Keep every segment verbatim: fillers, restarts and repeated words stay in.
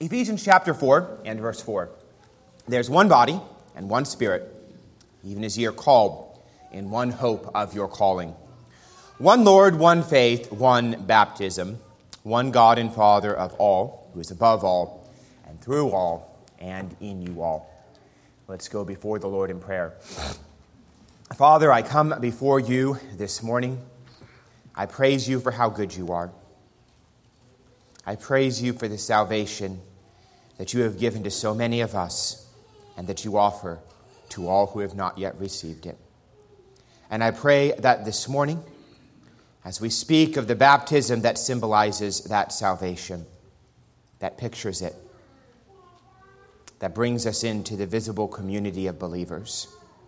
Ephesians chapter four and verse four. There's one body and one Spirit, even as ye are called, in one hope of your calling. One Lord, one faith, one baptism, one God and Father of all, who is above all, and through all, and in you all. Let's go before the Lord in prayer. Father, I come before you this morning. I praise you for how good you are. I praise you for the salvation that you have given to so many of us and that you offer to all who have not yet received it. And I pray that this morning, as we speak of the baptism that symbolizes that salvation, that pictures it, that brings us into the visible community of believers,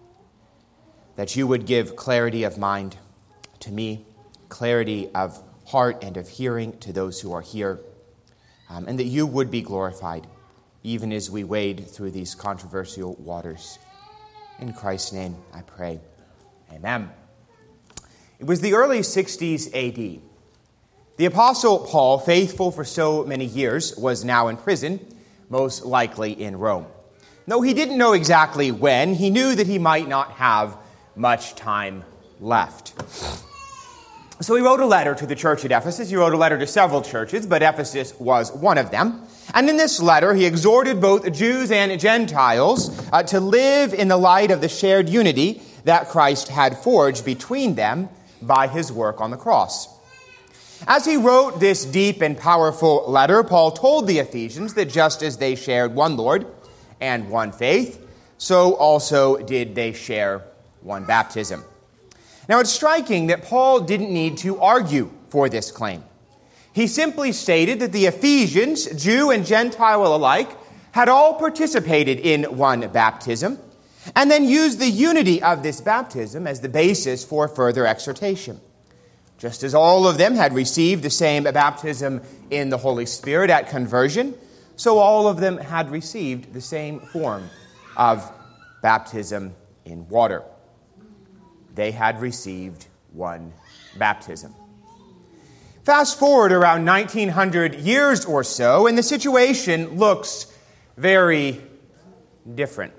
that you would give clarity of mind to me, clarity of heart and of hearing to those who are here, um, and that you would be glorified even as we wade through these controversial waters. In Christ's name I pray. Amen. It was the early sixties A D. The Apostle Paul, faithful for so many years, was now in prison, most likely in Rome. Though he didn't know exactly when, he knew that he might not have much time left. So he wrote a letter to the church at Ephesus. He wrote a letter to several churches, but Ephesus was one of them. And in this letter, he exhorted both Jews and Gentiles uh, to live in the light of the shared unity that Christ had forged between them by his work on the cross. As he wrote this deep and powerful letter, Paul told the Ephesians that just as they shared one Lord and one faith, so also did they share one baptism. Now, it's striking that Paul didn't need to argue for this claim. He simply stated that the Ephesians, Jew and Gentile alike, had all participated in one baptism, and then used the unity of this baptism as the basis for further exhortation. Just as all of them had received the same baptism in the Holy Spirit at conversion, so all of them had received the same form of baptism in water. They had received one baptism. Fast forward around nineteen hundred years or so, and the situation looks very different.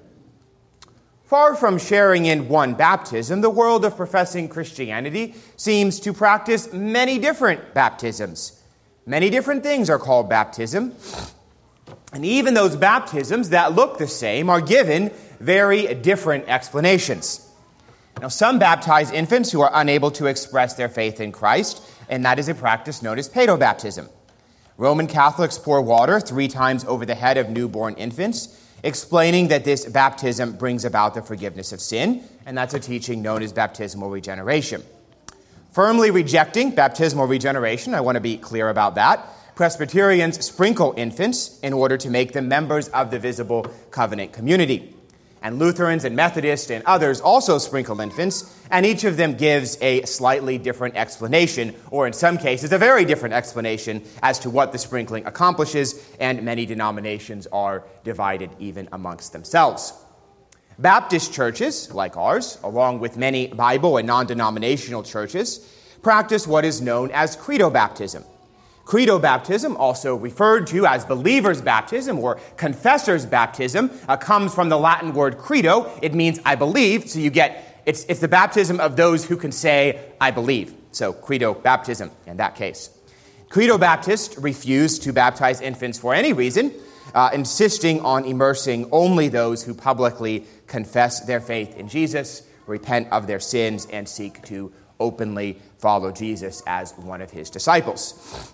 Far from sharing in one baptism, the world of professing Christianity seems to practice many different baptisms. Many different things are called baptism. And even those baptisms that look the same are given very different explanations. Now, some baptize infants who are unable to express their faith in Christ, and that is a practice known as paedobaptism. Roman Catholics pour water three times over the head of newborn infants, explaining that this baptism brings about the forgiveness of sin, and that's a teaching known as baptismal regeneration. Firmly rejecting baptismal regeneration, I want to be clear about that, Presbyterians sprinkle infants in order to make them members of the visible covenant community. And Lutherans and Methodists and others also sprinkle infants, and each of them gives a slightly different explanation, or in some cases, a very different explanation as to what the sprinkling accomplishes, and many denominations are divided even amongst themselves. Baptist churches, like ours, along with many Bible and non-denominational churches, practice what is known as credo baptism. Credo baptism, also referred to as believer's baptism or confessor's baptism, uh, comes from the Latin word credo. It means I believe, so you get, it's, it's the baptism of those who can say, I believe. So credo baptism in that case. Credo Baptists refuse to baptize infants for any reason, uh, insisting on immersing only those who publicly confess their faith in Jesus, repent of their sins, and seek to openly follow Jesus as one of his disciples.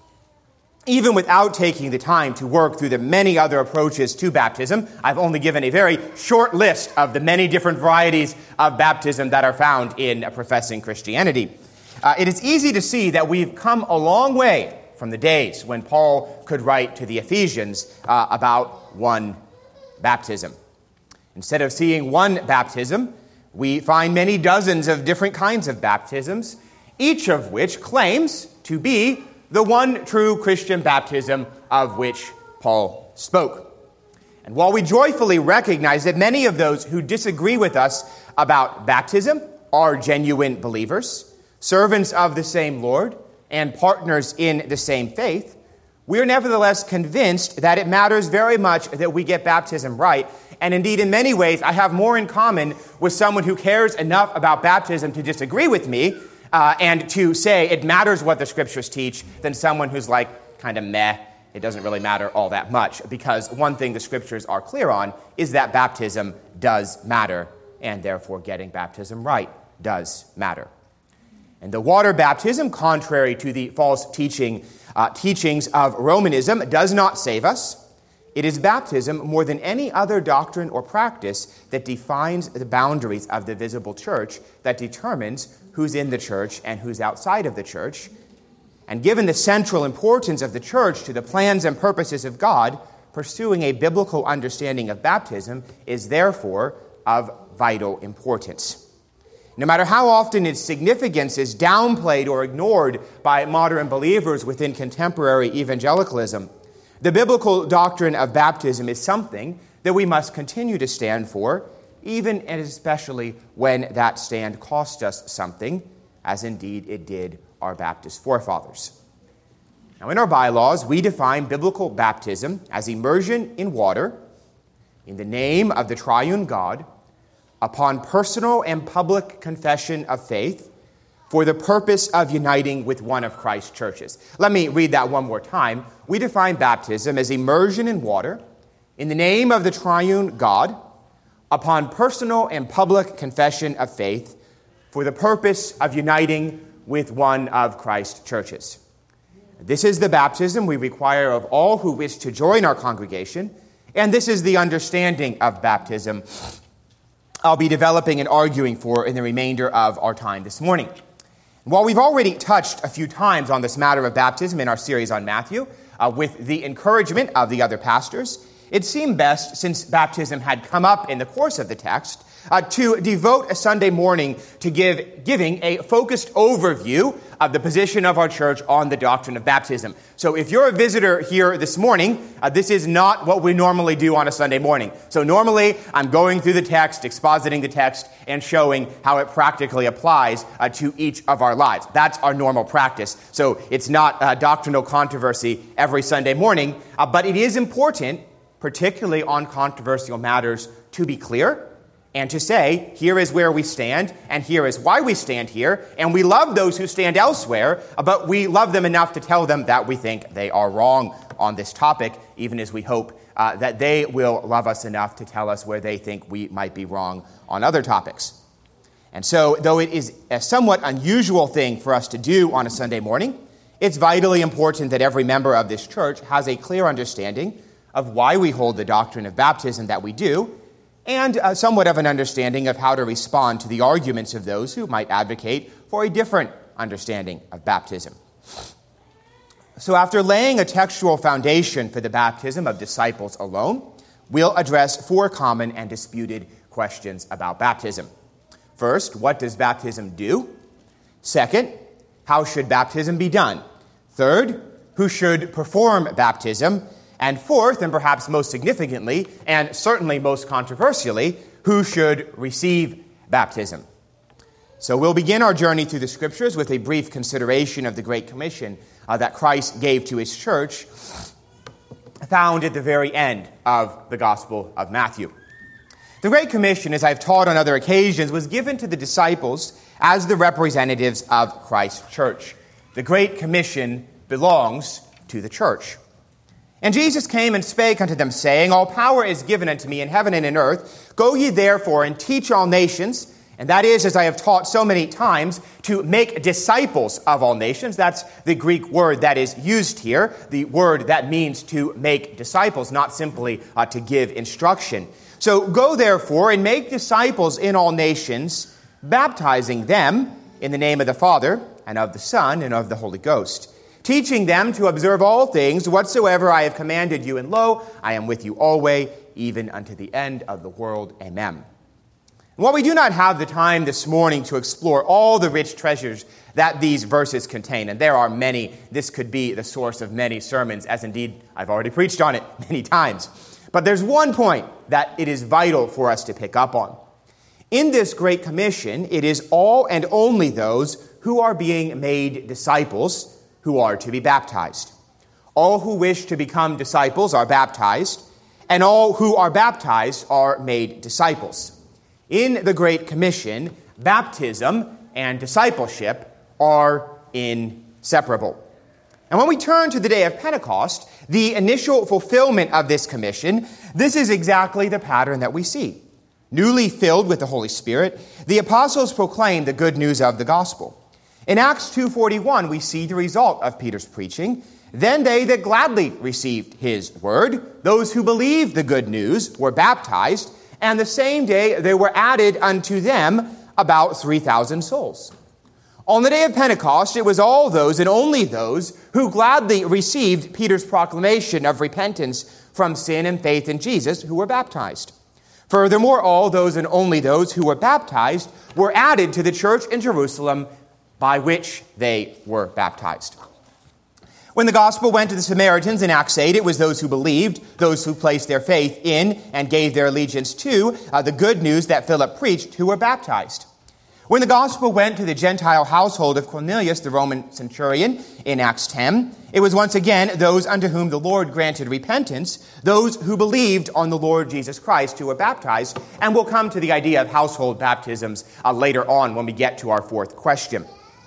Even without taking the time to work through the many other approaches to baptism, I've only given a very short list of the many different varieties of baptism that are found in professing Christianity. Uh, it is easy to see that we've come a long way from the days when Paul could write to the Ephesians uh, about one baptism. Instead of seeing one baptism, we find many dozens of different kinds of baptisms, each of which claims to be the one true Christian baptism of which Paul spoke. And while we joyfully recognize that many of those who disagree with us about baptism are genuine believers, servants of the same Lord, and partners in the same faith, we are nevertheless convinced that it matters very much that we get baptism right. And indeed, in many ways, I have more in common with someone who cares enough about baptism to disagree with me uh, and to say it matters what the scriptures teach than someone who's like kind of meh. It doesn't really matter all that much, because one thing the scriptures are clear on is that baptism does matter, and therefore getting baptism right does matter. And the water baptism, contrary to the false teaching uh, teachings of Romanism, does not save us. It is baptism, more than any other doctrine or practice, that defines the boundaries of the visible church, that determines who's in the church and who's outside of the church. And given the central importance of the church to the plans and purposes of God, pursuing a biblical understanding of baptism is therefore of vital importance. No matter how often its significance is downplayed or ignored by modern believers within contemporary evangelicalism, the biblical doctrine of baptism is something that we must continue to stand for, even and especially when that stand cost us something, as indeed it did our Baptist forefathers. Now, in our bylaws, we define biblical baptism as immersion in water in the name of the triune God upon personal and public confession of faith for the purpose of uniting with one of Christ's churches. Let me read that one more time. We define baptism as immersion in water in the name of the triune God upon personal and public confession of faith for the purpose of uniting with one of Christ's churches. This is the baptism we require of all who wish to join our congregation, and this is the understanding of baptism I'll be developing and arguing for in the remainder of our time this morning. While we've already touched a few times on this matter of baptism in our series on Matthew, uh, with the encouragement of the other pastors, it seemed best, since baptism had come up in the course of the text, uh, to devote a Sunday morning to give giving a focused overview of the position of our church on the doctrine of baptism. So if you're a visitor here this morning, uh, this is not what we normally do on a Sunday morning. So normally, I'm going through the text, expositing the text, and showing how it practically applies uh, to each of our lives. That's our normal practice. So it's not uh, doctrinal controversy every Sunday morning, uh, but it is important, particularly on controversial matters, to be clear and to say, here is where we stand, and here is why we stand here, and we love those who stand elsewhere, but we love them enough to tell them that we think they are wrong on this topic, even as we hope uh, that they will love us enough to tell us where they think we might be wrong on other topics. And so, though it is a somewhat unusual thing for us to do on a Sunday morning, it's vitally important that every member of this church has a clear understanding of why we hold the doctrine of baptism that we do, and uh, somewhat of an understanding of how to respond to the arguments of those who might advocate for a different understanding of baptism. So after laying a textual foundation for the baptism of disciples alone, we'll address four common and disputed questions about baptism. First, what does baptism do? Second, how should baptism be done? Third, who should perform baptism? And fourth, and perhaps most significantly, and certainly most controversially, who should receive baptism? So we'll begin our journey through the Scriptures with a brief consideration of the Great Commission uh, that Christ gave to his church, found at the very end of the Gospel of Matthew. The Great Commission, as I've taught on other occasions, was given to the disciples as the representatives of Christ's church. The Great Commission belongs to the church. And Jesus came and spake unto them, saying, All power is given unto me in heaven and in earth. Go ye therefore and teach all nations, and that is, as I have taught so many times, to make disciples of all nations. That's the Greek word that is used here, the word that means to make disciples, not simply uh, to give instruction. So go therefore and make disciples in all nations, baptizing them in the name of the Father, and of the Son, and of the Holy Ghost, teaching them to observe all things whatsoever I have commanded you, and lo, I am with you always, even unto the end of the world. Amen. And while we do not have the time this morning to explore all the rich treasures that these verses contain, and there are many, this could be the source of many sermons, as indeed I've already preached on it many times. But there's one point that it is vital for us to pick up on. In this Great Commission, it is all and only those who are being made disciples who are to be baptized. all who wish to become disciples are baptized, and all who are baptized are made disciples. In the Great Commission, baptism and discipleship are inseparable. And when we turn to the day of Pentecost, the initial fulfillment of this commission, this is exactly the pattern that we see. Newly filled with the Holy Spirit, the apostles proclaim the good news of the gospel. In Acts two forty-one, we see the result of Peter's preaching. Then they that gladly received his word, those who believed the good news, were baptized, and the same day there were added unto them about three thousand souls. On the day of Pentecost, it was all those and only those who gladly received Peter's proclamation of repentance from sin and faith in Jesus who were baptized. Furthermore, all those and only those who were baptized were added to the church in Jerusalem by which they were baptized. When the gospel went to the Samaritans in Acts eight, it was those who believed, those who placed their faith in and gave their allegiance to uh, the good news that Philip preached, who were baptized. When the gospel went to the Gentile household of Cornelius, the Roman centurion, in Acts ten, it was once again those unto whom the Lord granted repentance, those who believed on the Lord Jesus Christ, who were baptized. And we'll come to the idea of household baptisms uh, later on when we get to our fourth question.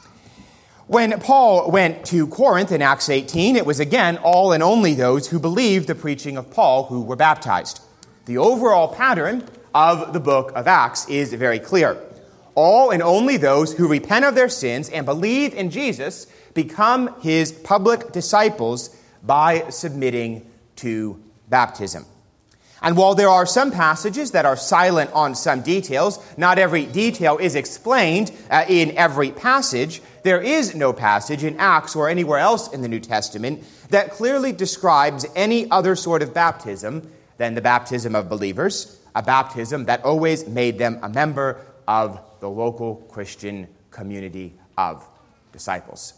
When Paul went to Corinth in Acts eighteen, it was again all and only those who believed the preaching of Paul who were baptized. The overall pattern of the book of Acts is very clear. All and only those who repent of their sins and believe in Jesus become his public disciples by submitting to baptism. And while there are some passages that are silent on some details, not every detail is explained uh, in every passage. There is no passage in Acts or anywhere else in the New Testament that clearly describes any other sort of baptism than the baptism of believers, a baptism that always made them a member of the local Christian community of disciples.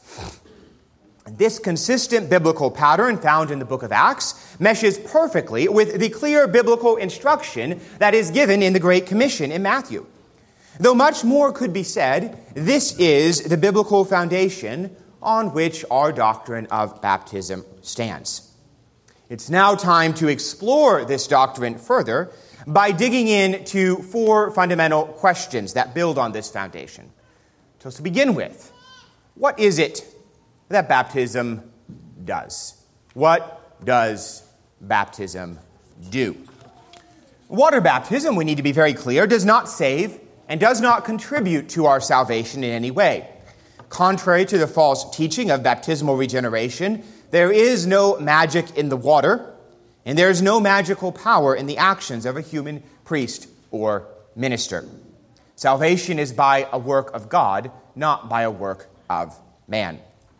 This consistent biblical pattern found in the book of Acts meshes perfectly with the clear biblical instruction that is given in the Great Commission in Matthew. Though much more could be said, this is the biblical foundation on which our doctrine of baptism stands. It's now time to explore this doctrine further by digging into four fundamental questions that build on this foundation. So to begin with, what is it that baptism does? What does baptism do? Water baptism, we need to be very clear, does not save and does not contribute to our salvation in any way. Contrary to the false teaching of baptismal regeneration, there is no magic in the water, and there is no magical power in the actions of a human priest or minister. Salvation is by a work of God, not by a work of man.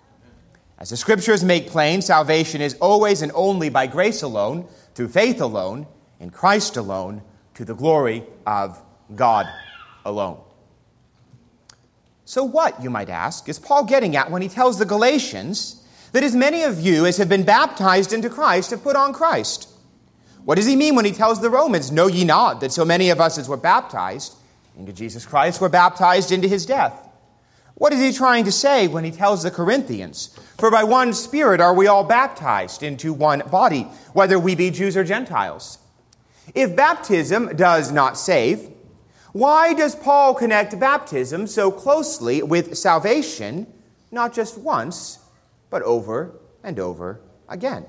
As the Scriptures make plain, salvation is always and only by grace alone, through faith alone, in Christ alone, to the glory of God alone. So what, you might ask, is Paul getting at when he tells the Galatians that as many of you as have been baptized into Christ have put on Christ? What does he mean when he tells the Romans, know ye not that so many of us as were baptized into Jesus Christ were baptized into his death? What is he trying to say when he tells the Corinthians, for by one Spirit are we all baptized into one body, whether we be Jews or Gentiles? If baptism does not save, why does Paul connect baptism so closely with salvation, not just once, but over and over again?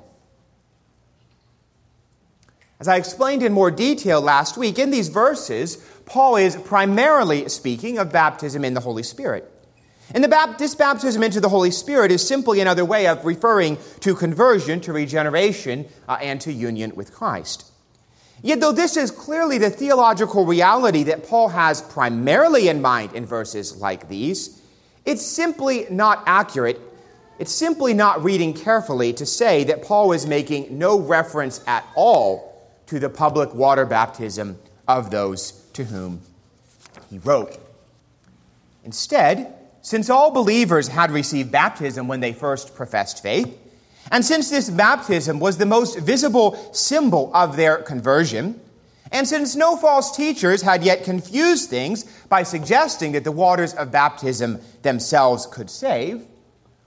As I explained in more detail last week, in these verses, Paul is primarily speaking of baptism in the Holy Spirit. And the bap- this baptism into the Holy Spirit is simply another way of referring to conversion, to regeneration, uh, and to union with Christ. Yet though this is clearly the theological reality that Paul has primarily in mind in verses like these, it's simply not accurate. It's simply not reading carefully to say that Paul is making no reference at all to the public water baptism of those to whom he wrote. Instead, since all believers had received baptism when they first professed faith, and since this baptism was the most visible symbol of their conversion, and since no false teachers had yet confused things by suggesting that the waters of baptism themselves could save,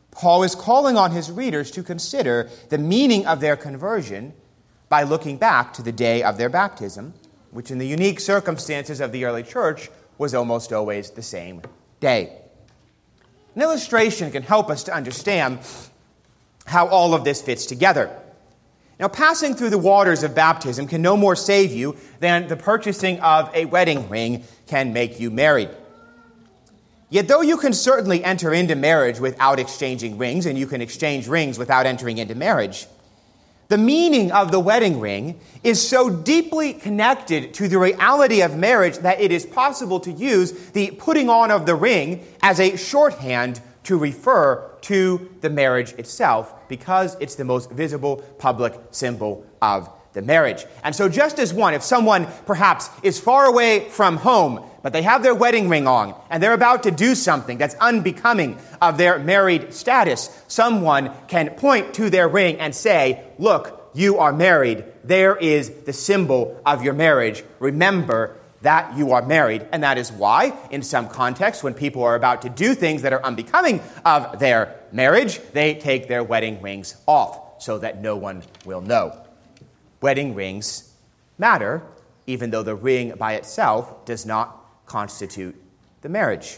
Paul is calling on his readers to consider the meaning of their conversion by looking back to the day of their baptism, which in the unique circumstances of the early church was almost always the same day. An illustration can help us to understand how all of this fits together. Now, passing through the waters of baptism can no more save you than the purchasing of a wedding ring can make you married. Yet though you can certainly enter into marriage without exchanging rings, and you can exchange rings without entering into marriage, the meaning of the wedding ring is so deeply connected to the reality of marriage that it is possible to use the putting on of the ring as a shorthand to refer to the marriage itself, because it's the most visible public symbol of the marriage. And so just as one, if someone perhaps is far away from home, but they have their wedding ring on, and they're about to do something that's unbecoming of their married status, someone can point to their ring and say, look, you are married. There is the symbol of your marriage. Remember that you are married. And that is why, in some contexts, when people are about to do things that are unbecoming of their marriage, they take their wedding rings off so that no one will know. Wedding rings matter, even though the ring by itself does not constitute the marriage.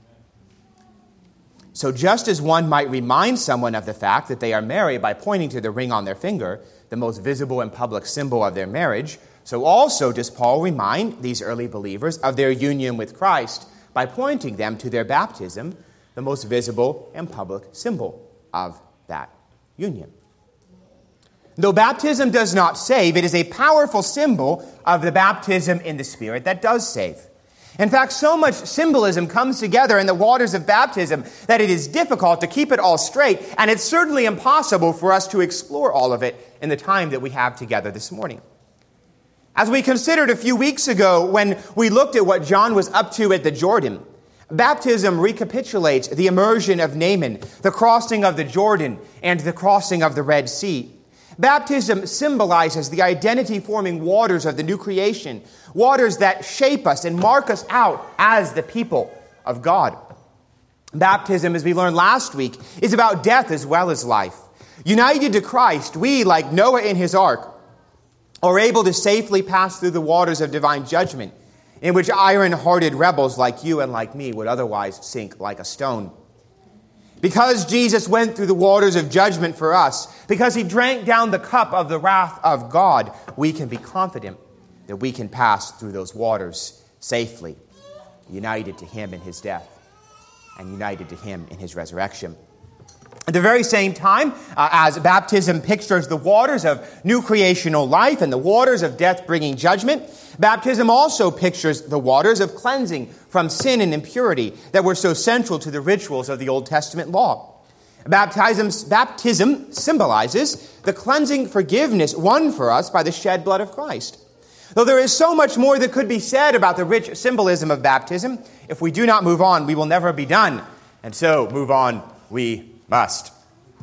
So just as one might remind someone of the fact that they are married by pointing to the ring on their finger, the most visible and public symbol of their marriage, so also does Paul remind these early believers of their union with Christ by pointing them to their baptism, the most visible and public symbol of that union. Though baptism does not save, it is a powerful symbol of the baptism in the Spirit that does save. In fact, so much symbolism comes together in the waters of baptism that it is difficult to keep it all straight, and it's certainly impossible for us to explore all of it in the time that we have together this morning. As we considered a few weeks ago when we looked at what John was up to at the Jordan, baptism recapitulates the immersion of Naaman, the crossing of the Jordan, and the crossing of the Red Sea. Baptism symbolizes the identity-forming waters of the new creation, waters that shape us and mark us out as the people of God. Baptism, as we learned last week, is about death as well as life. United to Christ, we, like Noah in his ark, are able to safely pass through the waters of divine judgment, in which iron-hearted rebels like you and like me would otherwise sink like a stone. Because Jesus went through the waters of judgment for us, because he drank down the cup of the wrath of God, we can be confident that we can pass through those waters safely, united to him in his death and united to him in his resurrection. At the very same time, uh, as baptism pictures the waters of new creational life and the waters of death-bringing judgment, baptism also pictures the waters of cleansing from sin and impurity that were so central to the rituals of the Old Testament law. Baptism, baptism symbolizes the cleansing forgiveness won for us by the shed blood of Christ. Though there is so much more that could be said about the rich symbolism of baptism, if we do not move on, we will never be done. And so, move on we must.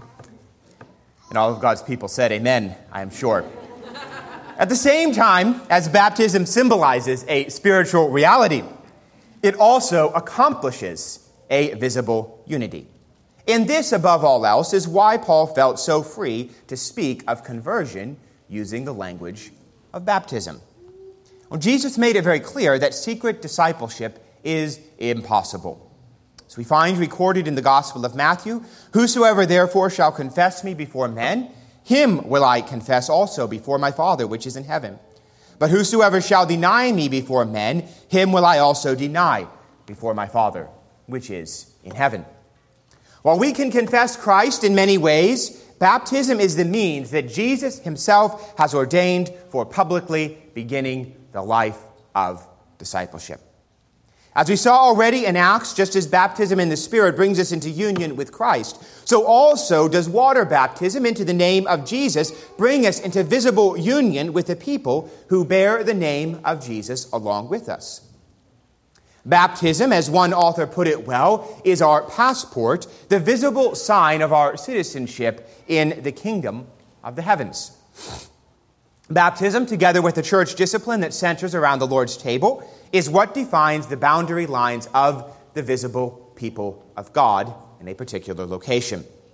And all of God's people said amen, I am sure. At the same time, as baptism symbolizes a spiritual reality, it also accomplishes a visible unity. And this, above all else, is why Paul felt so free to speak of conversion using the language of baptism. Well, Jesus made it very clear that secret discipleship is impossible. So we find recorded in the Gospel of Matthew, "Whosoever therefore shall confess me before men, him will I confess also before my Father which is in heaven. But whosoever shall deny me before men, him will I also deny before my Father which is in heaven." While we can confess Christ in many ways, baptism is the means that Jesus himself has ordained for publicly beginning the life of discipleship. As we saw already in Acts, just as baptism in the Spirit brings us into union with Christ, so also does water baptism into the name of Jesus bring us into visible union with the people who bear the name of Jesus along with us. Baptism, as one author put it well, is our passport, the visible sign of our citizenship in the kingdom of the heavens. Baptism, together with the church discipline that centers around the Lord's table, is what defines the boundary lines of the visible people of God in a particular location.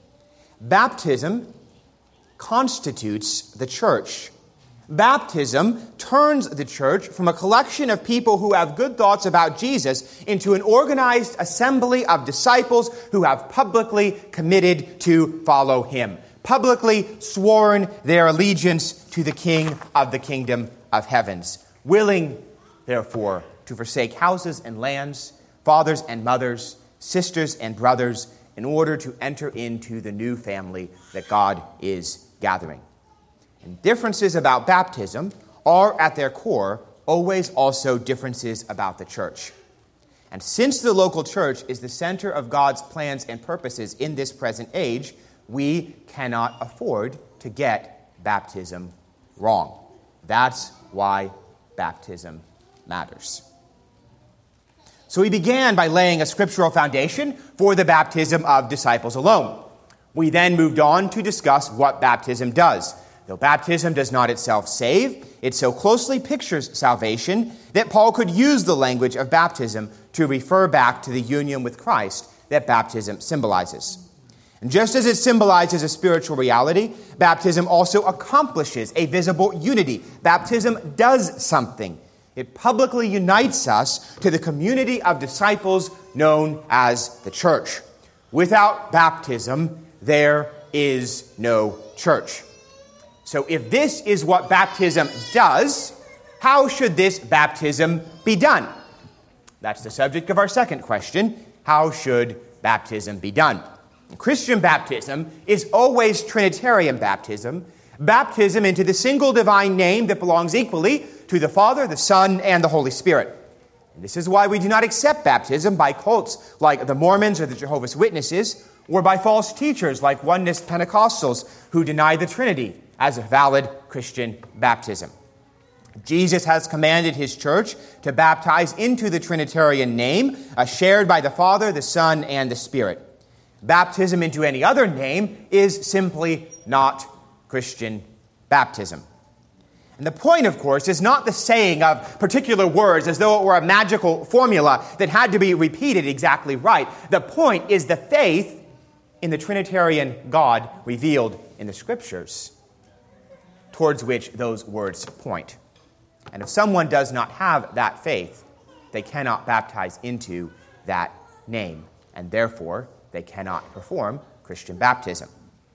Baptism constitutes the church. Baptism turns the church from a collection of people who have good thoughts about Jesus into an organized assembly of disciples who have publicly committed to follow him, publicly sworn their allegiance to the King of the kingdom of heavens, willing, therefore, to forsake houses and lands, fathers and mothers, sisters and brothers, in order to enter into the new family that God is gathering. And differences about baptism are, at their core, always also differences about the church. And since the local church is the center of God's plans and purposes in this present age, we cannot afford to get baptism wrong. That's why baptism matters. So we began by laying a scriptural foundation for the baptism of disciples alone. We then moved on to discuss what baptism does. Though baptism does not itself save, it so closely pictures salvation that Paul could use the language of baptism to refer back to the union with Christ that baptism symbolizes. And just as it symbolizes a spiritual reality, baptism also accomplishes a visible unity. Baptism does something. It publicly unites us to the community of disciples known as the church. Without baptism, there is no church. So if this is what baptism does, how should this baptism be done? That's the subject of our second question. How should baptism be done? Christian baptism is always Trinitarian baptism, baptism into the single divine name that belongs equally to the Father, the Son, and the Holy Spirit. And this is why we do not accept baptism by cults like the Mormons or the Jehovah's Witnesses, or by false teachers like Oneness Pentecostals who deny the Trinity as a valid Christian baptism. Jesus has commanded his church to baptize into the Trinitarian name, uh, shared by the Father, the Son, and the Spirit. Baptism into any other name is simply not Christian baptism. And the point, of course, is not the saying of particular words as though it were a magical formula that had to be repeated exactly right. The point is the faith in the Trinitarian God revealed in the Scriptures, towards which those words point. And if someone does not have that faith, they cannot baptize into that name, and therefore they cannot perform Christian baptism.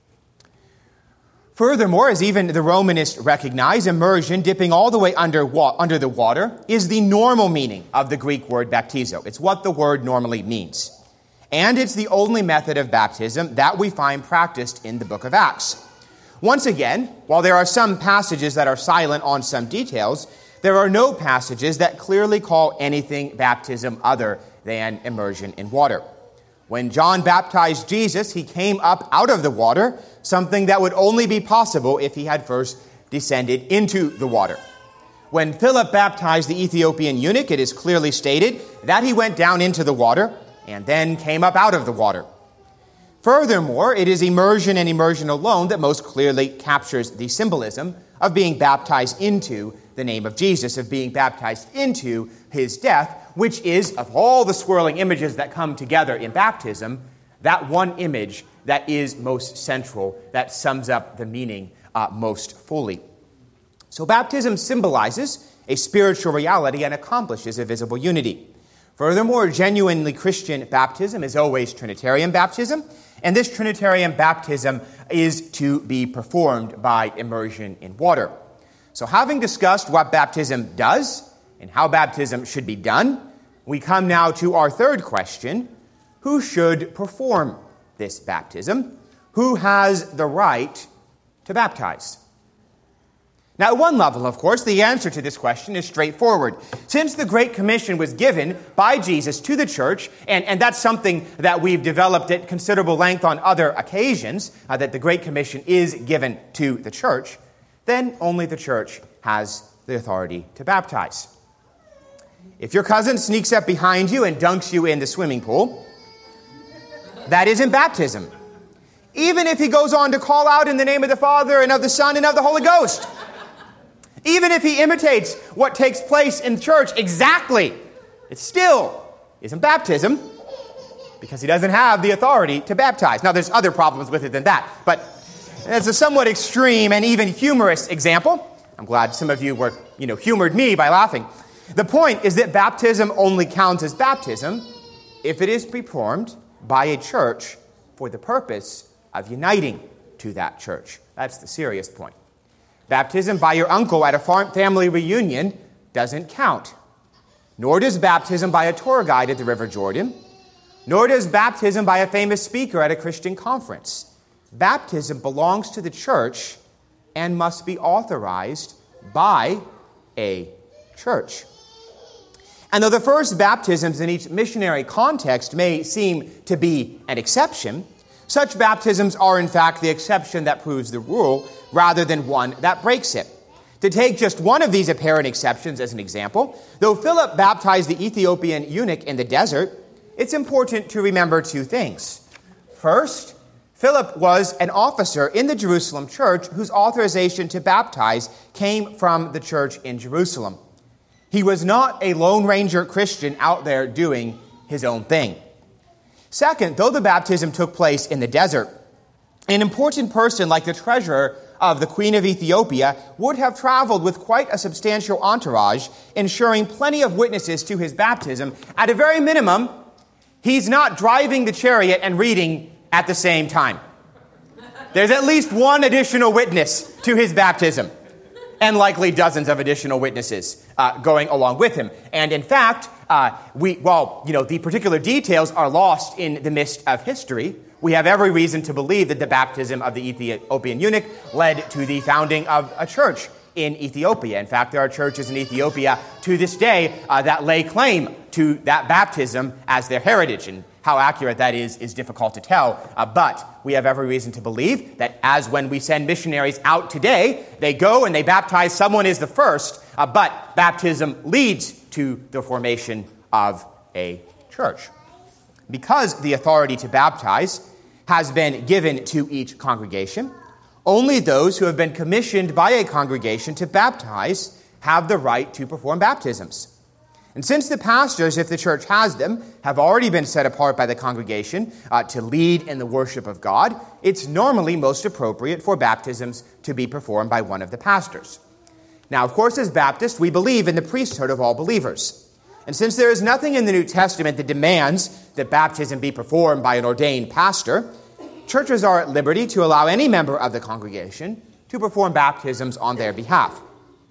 Furthermore, as even the Romanists recognize, immersion, dipping all the way under, wa- under the water, is the normal meaning of the Greek word baptizo. It's what the word normally means. And it's the only method of baptism that we find practiced in the book of Acts. Once again, while there are some passages that are silent on some details, there are no passages that clearly call anything baptism other than immersion in water. When John baptized Jesus, he came up out of the water, something that would only be possible if he had first descended into the water. When Philip baptized the Ethiopian eunuch, it is clearly stated that he went down into the water and then came up out of the water. Furthermore, it is immersion and immersion alone that most clearly captures the symbolism of being baptized into the name of Jesus, of being baptized into his death, which is, of all the swirling images that come together in baptism, that one image that is most central, that sums up the meaning uh, most fully. So baptism symbolizes a spiritual reality and accomplishes a visible unity. Furthermore, genuinely Christian baptism is always Trinitarian baptism, and this Trinitarian baptism is to be performed by immersion in water. So having discussed what baptism does and how baptism should be done, we come now to our third question: who should perform this baptism? Who has the right to baptize? Now, at one level, of course, the answer to this question is straightforward. Since the Great Commission was given by Jesus to the church, and, and that's something that we've developed at considerable length on other occasions, uh, that the Great Commission is given to the church, then only the church has the authority to baptize. If your cousin sneaks up behind you and dunks you in the swimming pool, that isn't baptism. Even if he goes on to call out in the name of the Father and of the Son and of the Holy Ghost. Even if he imitates what takes place in church exactly, it still isn't baptism. because he doesn't have the authority to baptize. Now, there's other problems with it than that, but it's a somewhat extreme and even humorous example. I'm glad some of you were, you know, humored me by laughing. The point is that baptism only counts as baptism if it is performed by a church for the purpose of uniting to that church. That's the serious point. Baptism by your uncle at a family reunion doesn't count. Nor does baptism by a tour guide at the River Jordan. Nor does baptism by a famous speaker at a Christian conference. Baptism belongs to the church and must be authorized by a church. And though the first baptisms in each missionary context may seem to be an exception, such baptisms are in fact the exception that proves the rule rather than one that breaks it. To take just one of these apparent exceptions as an example, though Philip baptized the Ethiopian eunuch in the desert, it's important to remember two things. First, Philip was an officer in the Jerusalem church whose authorization to baptize came from the church in Jerusalem. He was not a Lone Ranger Christian out there doing his own thing. Second, though the baptism took place in the desert, an important person like the treasurer of the Queen of Ethiopia would have traveled with quite a substantial entourage, ensuring plenty of witnesses to his baptism. At a very minimum, he's not driving the chariot and reading at the same time. There's at least one additional witness to his baptism, and likely dozens of additional witnesses uh, going along with him. And in fact, uh, we, while you know the particular details are lost in the mist of history, we have every reason to believe that the baptism of the Ethiopian eunuch led to the founding of a church in Ethiopia. In fact, there are churches in Ethiopia to this day uh, that lay claim to that baptism as their heritage. And how accurate that is is difficult to tell. Uh, but we have every reason to believe that as when we send missionaries out today, they go and they baptize someone is the first, uh, but baptism leads to the formation of a church. Because the authority to baptize has been given to each congregation, only those who have been commissioned by a congregation to baptize have the right to perform baptisms. And since the pastors, if the church has them, have already been set apart by the congregation uh, to lead in the worship of God, it's normally most appropriate for baptisms to be performed by one of the pastors. Now, of course, as Baptists, we believe in the priesthood of all believers. And since there is nothing in the New Testament that demands that baptism be performed by an ordained pastor, churches are at liberty to allow any member of the congregation to perform baptisms on their behalf.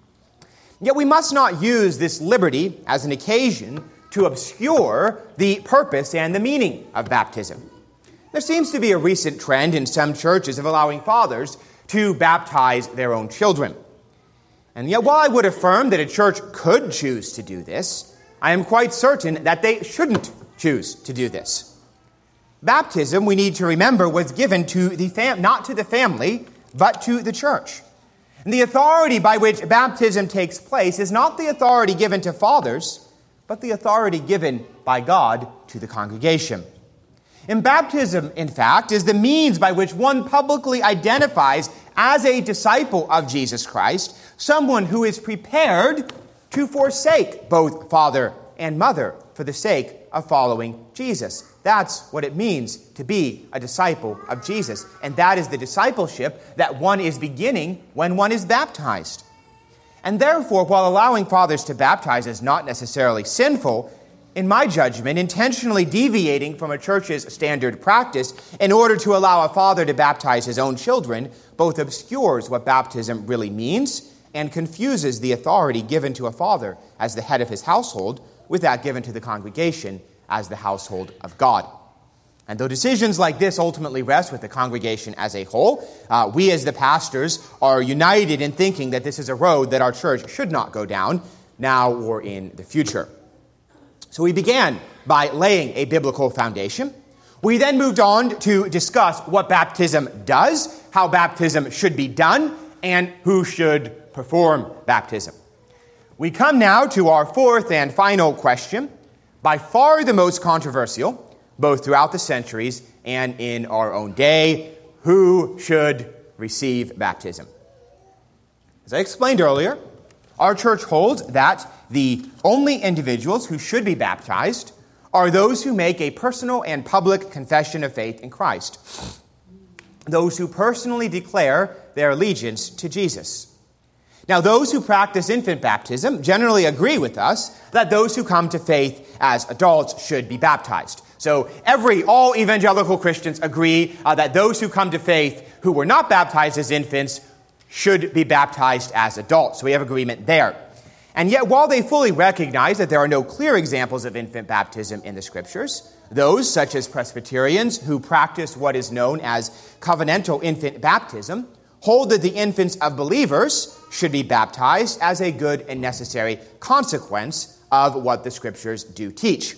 Yet we must not use this liberty as an occasion to obscure the purpose and the meaning of baptism. There seems to be a recent trend in some churches of allowing fathers to baptize their own children. And yet while I would affirm that a church could choose to do this, I am quite certain that they shouldn't choose to do this. Baptism, we need to remember, was given to the fam- not to the family, but to the church. And the authority by which baptism takes place is not the authority given to fathers, but the authority given by God to the congregation. And baptism, in fact, is the means by which one publicly identifies as a disciple of Jesus Christ, someone who is prepared to forsake both father and mother for the sake of following Jesus. That's what it means to be a disciple of Jesus. And that is the discipleship that one is beginning when one is baptized. And therefore, while allowing fathers to baptize is not necessarily sinful, in my judgment, intentionally deviating from a church's standard practice in order to allow a father to baptize his own children both obscures what baptism really means and confuses the authority given to a father as the head of his household with that given to the congregation as the household of God. And though decisions like this ultimately rest with the congregation as a whole, uh, we as the pastors are united in thinking that this is a road that our church should not go down now or in the future. So we began by laying a biblical foundation. We then moved on to discuss what baptism does, how baptism should be done, and who should perform baptism. We come now to our fourth and final question, by far the most controversial, both throughout the centuries and in our own day: who should receive baptism? As I explained earlier, our church holds that the only individuals who should be baptized are those who make a personal and public confession of faith in Christ, those who personally declare their allegiance to Jesus. Now, those who practice infant baptism generally agree with us that those who come to faith as adults should be baptized. So every, all evangelical Christians agree uh, that those who come to faith who were not baptized as infants should be baptized as adults. So we have agreement there. And yet, while they fully recognize that there are no clear examples of infant baptism in the Scriptures, those, such as Presbyterians who practice what is known as covenantal infant baptism, hold that the infants of believers should be baptized as a good and necessary consequence of what the Scriptures do teach.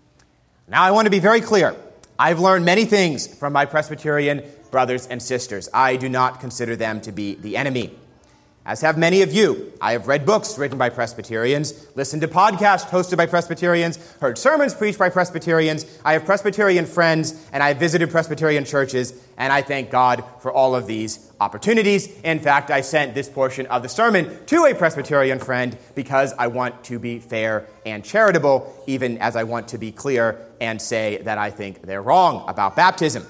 Now, I want to be very clear. I've learned many things from my Presbyterian brothers and sisters. I do not consider them to be the enemy, as have many of you. I have read books written by Presbyterians, listened to podcasts hosted by Presbyterians, heard sermons preached by Presbyterians. I have Presbyterian friends, and I have visited Presbyterian churches, and I thank God for all of these opportunities. In fact, I sent this portion of the sermon to a Presbyterian friend because I want to be fair and charitable, even as I want to be clear and say that I think they're wrong about baptism.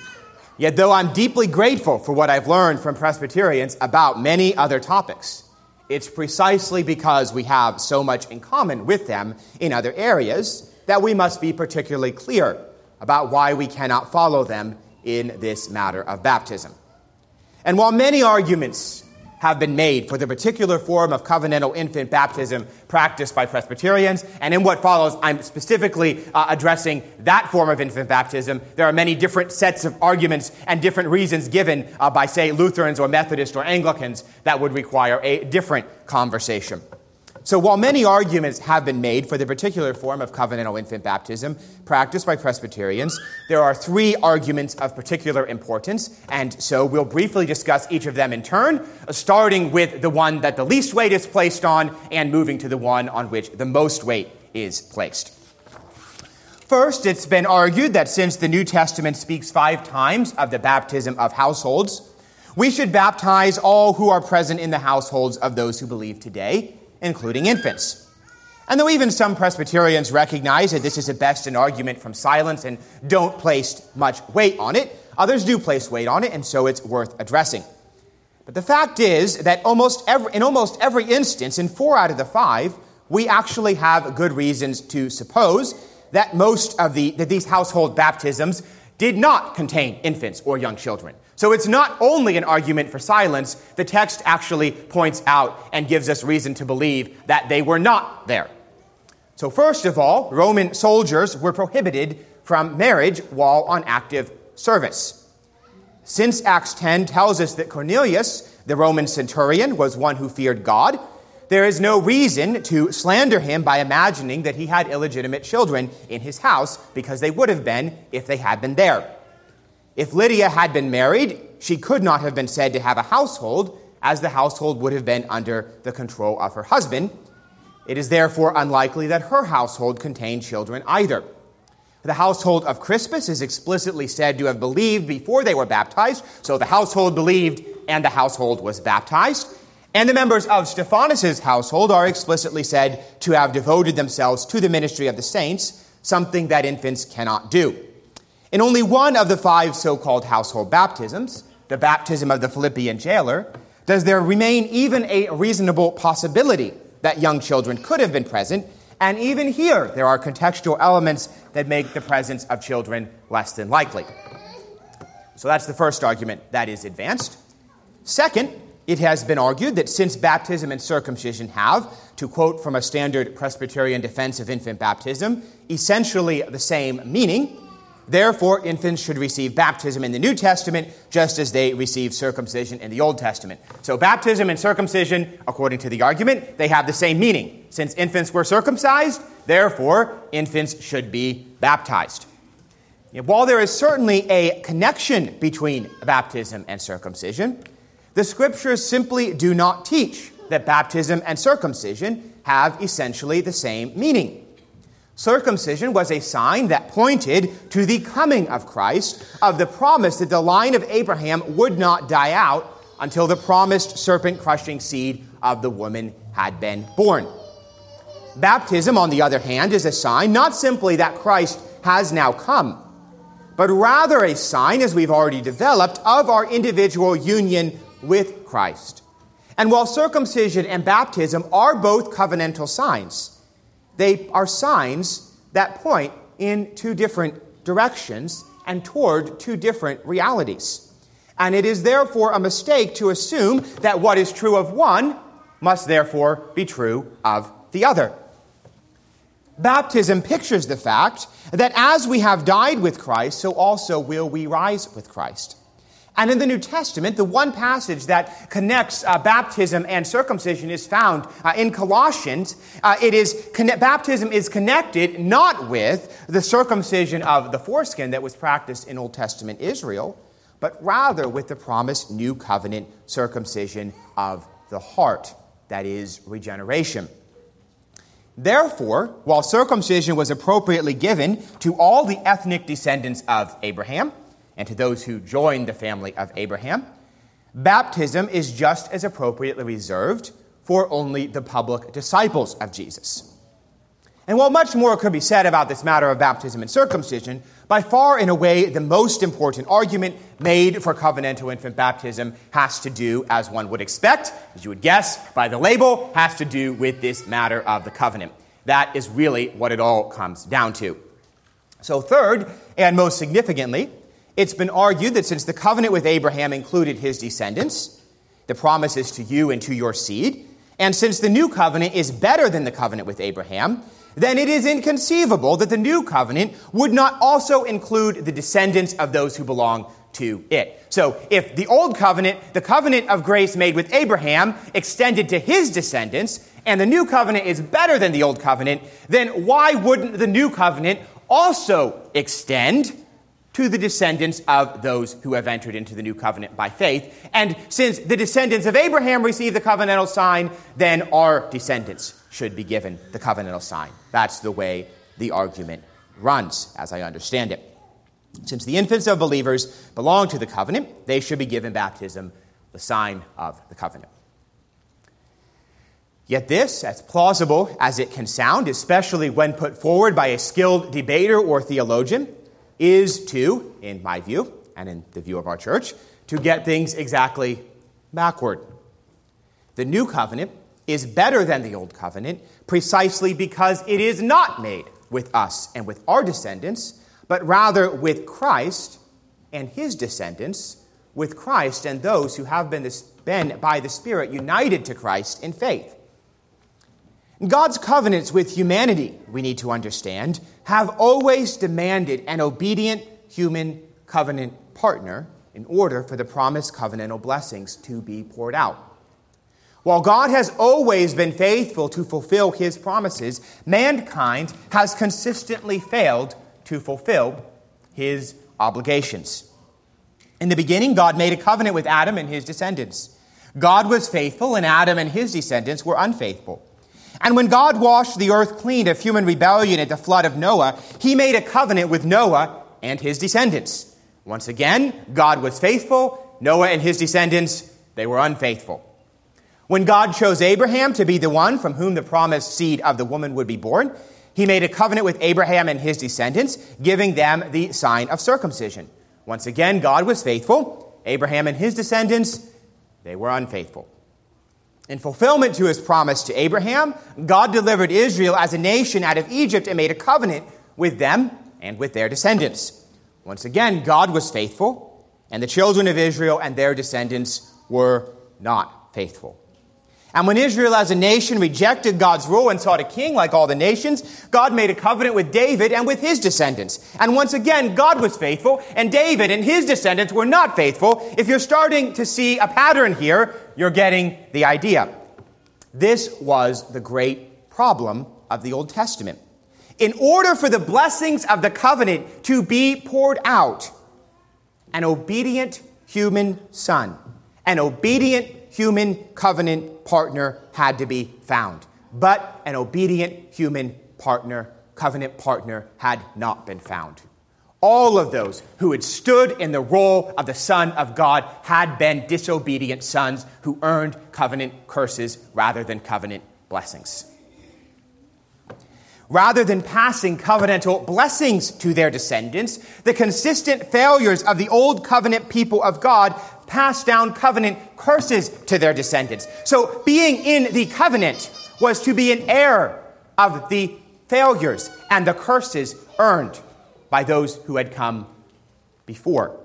Yet though I'm deeply grateful for what I've learned from Presbyterians about many other topics, it's precisely because we have so much in common with them in other areas that we must be particularly clear about why we cannot follow them in this matter of baptism. And while many arguments have been made for the particular form of covenantal infant baptism practiced by Presbyterians, and in what follows, I'm specifically uh, addressing that form of infant baptism. There are many different sets of arguments and different reasons given uh, by, say, Lutherans or Methodists or Anglicans that would require a different conversation. So while many arguments have been made for the particular form of covenantal infant baptism practiced by Presbyterians, there are three arguments of particular importance, and so we'll briefly discuss each of them in turn, starting with the one that the least weight is placed on and moving to the one on which the most weight is placed. First, it's been argued that since the New Testament speaks five times of the baptism of households, we should baptize all who are present in the households of those who believe today, including infants. And though even some Presbyterians recognize that this is at best an argument from silence and don't place much weight on it, others do place weight on it, and so it's worth addressing. But the fact is that almost every, in almost every instance, in four out of the five, we actually have good reasons to suppose that most of the that these household baptisms did not contain infants or young children. So it's not only an argument for silence, the text actually points out and gives us reason to believe that they were not there. So first of all, Roman soldiers were prohibited from marriage while on active service. Since Acts ten tells us that Cornelius, the Roman centurion, was one who feared God, there is no reason to slander him by imagining that he had illegitimate children in his house, because they would have been if they had been there. If Lydia had been married, she could not have been said to have a household, as the household would have been under the control of her husband. It is therefore unlikely that her household contained children either. The household of Crispus is explicitly said to have believed before they were baptized, so the household believed and the household was baptized. And the members of Stephanus' household are explicitly said to have devoted themselves to the ministry of the saints, something that infants cannot do. In only one of the five so-called household baptisms, the baptism of the Philippian jailer, does there remain even a reasonable possibility that young children could have been present, and even here there are contextual elements that make the presence of children less than likely. So that's the first argument that is advanced. Second, it has been argued that since baptism and circumcision have, to quote from a standard Presbyterian defense of infant baptism, essentially the same meaning, therefore, infants should receive baptism in the New Testament just as they receive circumcision in the Old Testament. So baptism and circumcision, according to the argument, they have the same meaning. Since infants were circumcised, therefore, infants should be baptized. While there is certainly a connection between baptism and circumcision, the Scriptures simply do not teach that baptism and circumcision have essentially the same meaning. Circumcision was a sign that pointed to the coming of Christ, of the promise that the line of Abraham would not die out until the promised serpent-crushing seed of the woman had been born. Baptism, on the other hand, is a sign not simply that Christ has now come, but rather a sign, as we've already developed, of our individual union with Christ. And while circumcision and baptism are both covenantal signs, they are signs that point in two different directions and toward two different realities. And it is therefore a mistake to assume that what is true of one must therefore be true of the other. Baptism pictures the fact that as we have died with Christ, so also will we rise with Christ. And in the New Testament, the one passage that connects uh, baptism and circumcision is found uh, in Colossians. Uh, it is conne- baptism is connected not with the circumcision of the foreskin that was practiced in Old Testament Israel, but rather with the promised new covenant circumcision of the heart, that is, regeneration. Therefore, while circumcision was appropriately given to all the ethnic descendants of Abraham and to those who joined the family of Abraham, baptism is just as appropriately reserved for only the public disciples of Jesus. And while much more could be said about this matter of baptism and circumcision, by far, in a way, the most important argument made for covenantal infant baptism has to do, as one would expect, as you would guess by the label, has to do with this matter of the covenant. That is really what it all comes down to. So third, and most significantly, it's been argued that since the covenant with Abraham included his descendants, the promise is to you and to your seed, and since the new covenant is better than the covenant with Abraham, then it is inconceivable that the new covenant would not also include the descendants of those who belong to it. So if the old covenant, the covenant of grace made with Abraham, extended to his descendants, and the new covenant is better than the old covenant, then why wouldn't the new covenant also extend to the descendants of those who have entered into the new covenant by faith? And since the descendants of Abraham received the covenantal sign, then our descendants should be given the covenantal sign. That's the way the argument runs, as I understand it. Since the infants of believers belong to the covenant, they should be given baptism, the sign of the covenant. Yet this, as plausible as it can sound, especially when put forward by a skilled debater or theologian, is to, in my view, and in the view of our church, to get things exactly backward. The new covenant is better than the old covenant precisely because it is not made with us and with our descendants, but rather with Christ and his descendants, with Christ and those who have been, this, been by the Spirit united to Christ in faith. God's covenants with humanity, we need to understand, have always demanded an obedient human covenant partner in order for the promised covenantal blessings to be poured out. While God has always been faithful to fulfill his promises, mankind has consistently failed to fulfill his obligations. In the beginning, God made a covenant with Adam and his descendants. God was faithful, and Adam and his descendants were unfaithful. And when God washed the earth clean of human rebellion at the flood of Noah, he made a covenant with Noah and his descendants. Once again, God was faithful. Noah and his descendants, they were unfaithful. When God chose Abraham to be the one from whom the promised seed of the woman would be born, he made a covenant with Abraham and his descendants, giving them the sign of circumcision. Once again, God was faithful. Abraham and his descendants, they were unfaithful. In fulfillment to his promise to Abraham, God delivered Israel as a nation out of Egypt and made a covenant with them and with their descendants. Once again, God was faithful, and the children of Israel and their descendants were not faithful. And when Israel as a nation rejected God's rule and sought a king like all the nations, God made a covenant with David and with his descendants. And once again, God was faithful, and David and his descendants were not faithful. If you're starting to see a pattern here, you're getting the idea. This was the great problem of the Old Testament. In order for the blessings of the covenant to be poured out, an obedient human son, an obedient human covenant partner had to be found. But an obedient human partner, covenant partner, had not been found. All of those who had stood in the role of the Son of God had been disobedient sons who earned covenant curses rather than covenant blessings. Rather than passing covenantal blessings to their descendants, the consistent failures of the old covenant people of God passed down covenant curses to their descendants. So being in the covenant was to be an heir of the failures and the curses earned by those who had come before.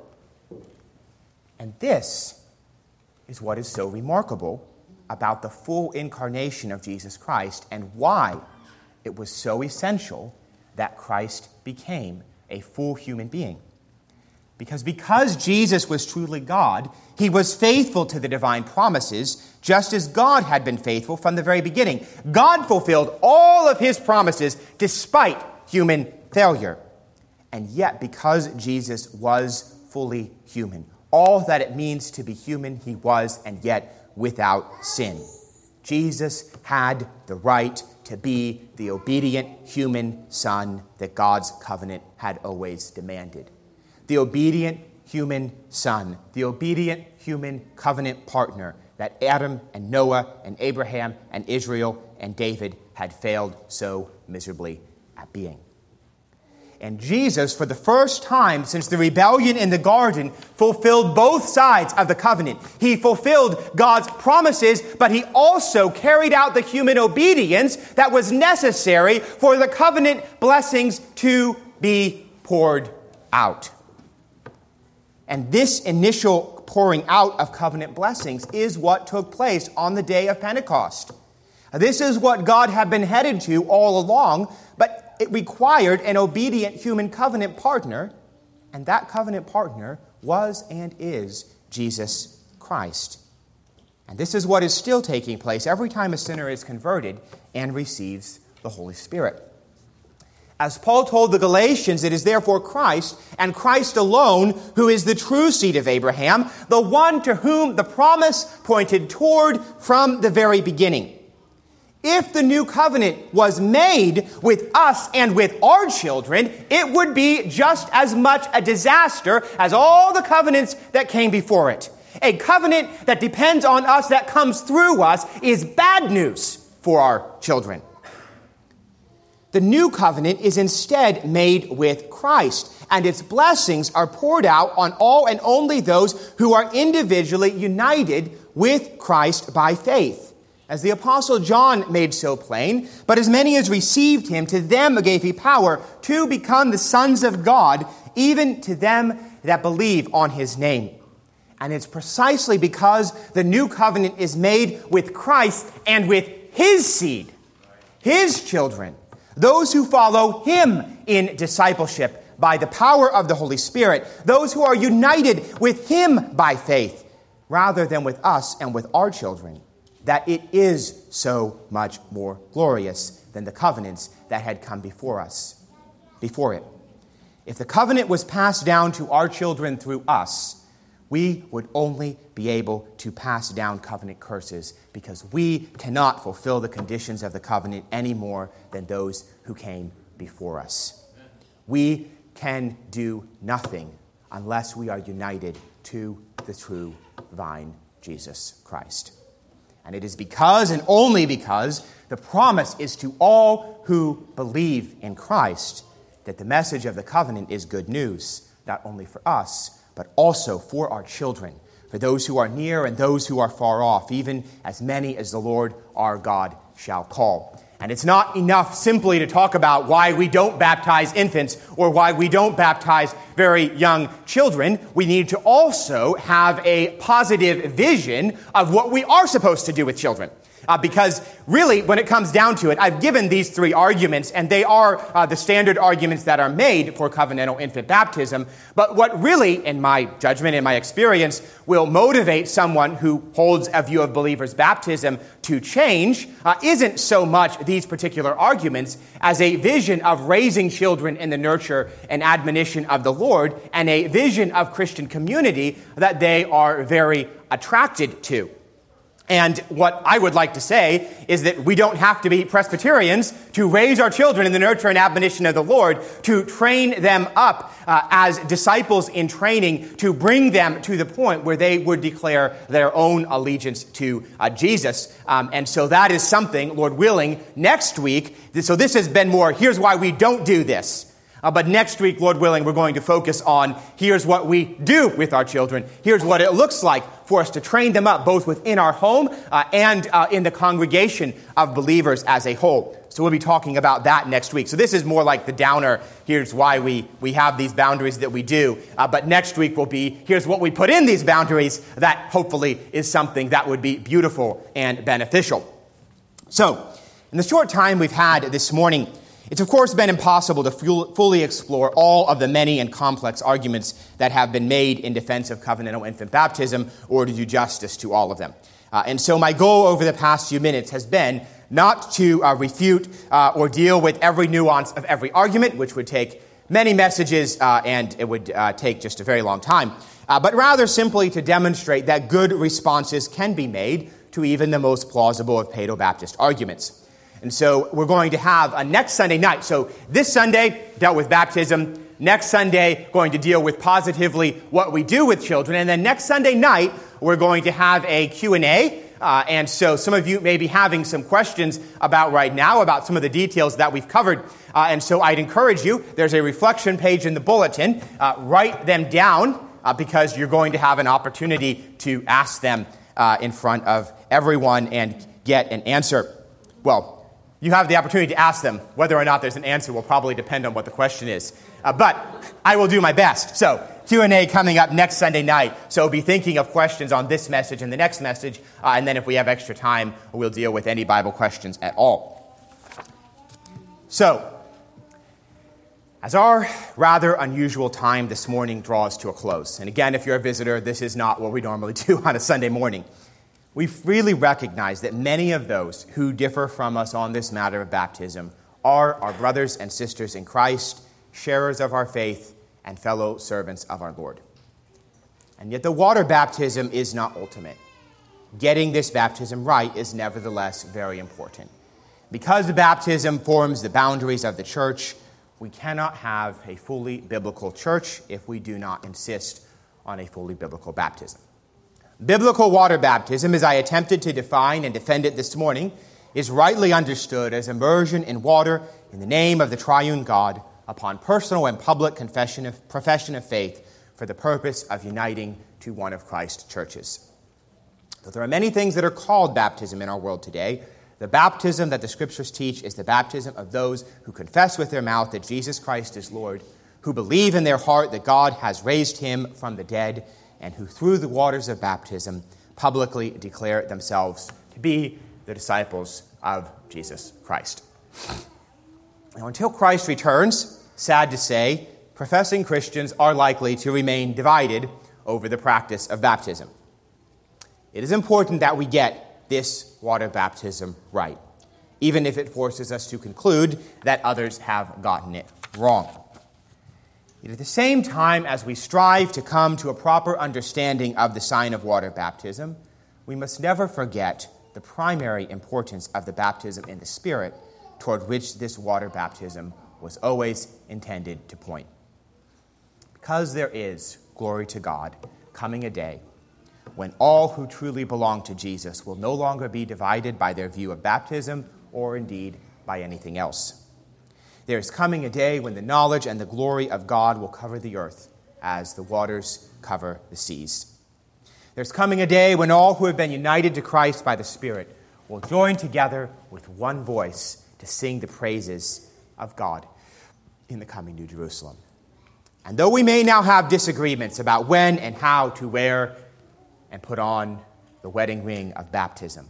And this is what is so remarkable about the full incarnation of Jesus Christ and why it was so essential that Christ became a full human being. Because because Jesus was truly God, he was faithful to the divine promises, just as God had been faithful from the very beginning. God fulfilled all of his promises despite human failure. And yet, because Jesus was fully human, all that it means to be human, he was, and yet without sin. Jesus had the right to be the obedient human son that God's covenant had always demanded. The obedient human son, the obedient human covenant partner that Adam and Noah and Abraham and Israel and David had failed so miserably at being. And Jesus, for the first time since the rebellion in the garden, fulfilled both sides of the covenant. He fulfilled God's promises, but he also carried out the human obedience that was necessary for the covenant blessings to be poured out. And this initial pouring out of covenant blessings is what took place on the day of Pentecost. This is what God had been headed to all along, but it required an obedient human covenant partner, and that covenant partner was and is Jesus Christ. And this is what is still taking place every time a sinner is converted and receives the Holy Spirit. As Paul told the Galatians, it is therefore Christ, and Christ alone, who is the true seed of Abraham, the one to whom the promise pointed toward from the very beginning. If the new covenant was made with us and with our children, it would be just as much a disaster as all the covenants that came before it. A covenant that depends on us, that comes through us, is bad news for our children. The new covenant is instead made with Christ, and its blessings are poured out on all and only those who are individually united with Christ by faith. As the Apostle John made so plain, but as many as received him, to them gave he power to become the sons of God, even to them that believe on his name. And it's precisely because the new covenant is made with Christ and with his seed, his children, those who follow him in discipleship by the power of the Holy Spirit, those who are united with him by faith, rather than with us and with our children, that it is so much more glorious than the covenants that had come before us, before it. If the covenant was passed down to our children through us, we would only be able to pass down covenant curses because we cannot fulfill the conditions of the covenant any more than those who came before us. We can do nothing unless we are united to the true vine, Jesus Christ. And it is because and only because the promise is to all who believe in Christ that the message of the covenant is good news, not only for us, but also for our children, for those who are near and those who are far off, even as many as the Lord our God shall call. And it's not enough simply to talk about why we don't baptize infants or why we don't baptize very young children. We need to also have a positive vision of what we are supposed to do with children. Uh, because really, when it comes down to it, I've given these three arguments, and they are uh, the standard arguments that are made for covenantal infant baptism. But what really, in my judgment, in my experience, will motivate someone who holds a view of believers' baptism to change uh, isn't so much these particular arguments as a vision of raising children in the nurture and admonition of the Lord, and a vision of Christian community that they are very attracted to. And what I would like to say is that we don't have to be Presbyterians to raise our children in the nurture and admonition of the Lord, to train them up uh, as disciples in training, to bring them to the point where they would declare their own allegiance to uh, Jesus. Um, and so that is something, Lord willing, next week. So this has been more, here's why we don't do this. Uh, but next week, Lord willing, we're going to focus on here's what we do with our children. Here's what it looks like for us to train them up both within our home uh, and uh, in the congregation of believers as a whole. So we'll be talking about that next week. So this is more like the downer. Here's why we, we have these boundaries that we do. Uh, but next week will be here's what we put in these boundaries that hopefully is something that would be beautiful and beneficial. So in the short time we've had this morning, it's, of course, been impossible to fully explore all of the many and complex arguments that have been made in defense of covenantal infant baptism or to do justice to all of them. Uh, and so my goal over the past few minutes has been not to uh, refute uh, or deal with every nuance of every argument, which would take many messages uh, and it would uh, take just a very long time, uh, but rather simply to demonstrate that good responses can be made to even the most plausible of Paedo-Baptist arguments. And so we're going to have a next Sunday night. So this Sunday dealt with baptism. Next Sunday, going to deal with positively what we do with children. And then next Sunday night, we're going to have a Q and A. Uh, and so some of you may be having some questions about right now about some of the details that we've covered. Uh, and so I'd encourage you, there's a reflection page in the bulletin. Uh, write them down uh, because you're going to have an opportunity to ask them uh, in front of everyone and get an answer. Well, you have the opportunity to ask them. Whether or not there's an answer will probably depend on what the question is. Uh, but I will do my best. So Q and A coming up next Sunday night. So be thinking of questions on this message and the next message. Uh, and then if we have extra time, we'll deal with any Bible questions at all. So, as our rather unusual time this morning draws to a close, and again, if you're a visitor, this is not what we normally do on a Sunday morning. We freely recognize that many of those who differ from us on this matter of baptism are our brothers and sisters in Christ, sharers of our faith, and fellow servants of our Lord. And yet the water baptism is not ultimate. Getting this baptism right is nevertheless very important. Because the baptism forms the boundaries of the church, we cannot have a fully biblical church if we do not insist on a fully biblical baptism. Biblical water baptism, as I attempted to define and defend it this morning, is rightly understood as immersion in water in the name of the triune God upon personal and public confession of, profession of faith for the purpose of uniting to one of Christ's churches. Though there are many things that are called baptism in our world today, the baptism that the Scriptures teach is the baptism of those who confess with their mouth that Jesus Christ is Lord, who believe in their heart that God has raised him from the dead, and who through the waters of baptism publicly declare themselves to be the disciples of Jesus Christ. Now, until Christ returns, sad to say, professing Christians are likely to remain divided over the practice of baptism. It is important that we get this water baptism right, even if it forces us to conclude that others have gotten it wrong. Yet at the same time as we strive to come to a proper understanding of the sign of water baptism, we must never forget the primary importance of the baptism in the Spirit toward which this water baptism was always intended to point. Because there is, glory to God, coming a day when all who truly belong to Jesus will no longer be divided by their view of baptism or indeed by anything else. There is coming a day when the knowledge and the glory of God will cover the earth as the waters cover the seas. There's coming a day when all who have been united to Christ by the Spirit will join together with one voice to sing the praises of God in the coming New Jerusalem. And though we may now have disagreements about when and how to wear and put on the wedding ring of baptism,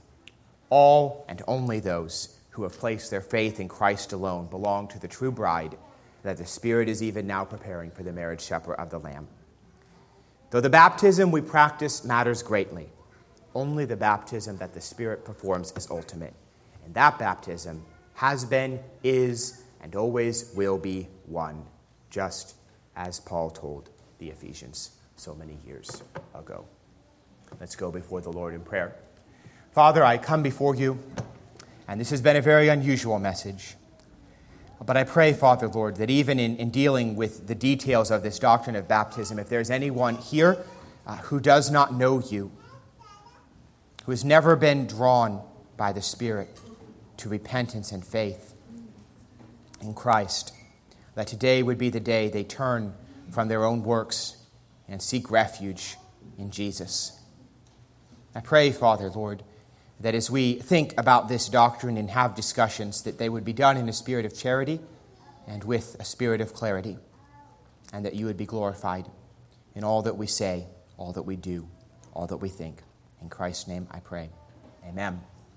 all and only those who have placed their faith in Christ alone belong to the true bride that the Spirit is even now preparing for the marriage supper of the Lamb. Though the baptism we practice matters greatly, only the baptism that the Spirit performs is ultimate. And that baptism has been, is, and always will be one, just as Paul told the Ephesians so many years ago. Let's go before the Lord in prayer. Father, I come before you, and this has been a very unusual message. But I pray, Father, Lord, that even in, in dealing with the details of this doctrine of baptism, if there's anyone here uh, who does not know you, who has never been drawn by the Spirit to repentance and faith in Christ, that today would be the day they turn from their own works and seek refuge in Jesus. I pray, Father, Lord, that as we think about this doctrine and have discussions, that they would be done in a spirit of charity and with a spirit of clarity, and that you would be glorified in all that we say, all that we do, all that we think. In Christ's name I pray. Amen.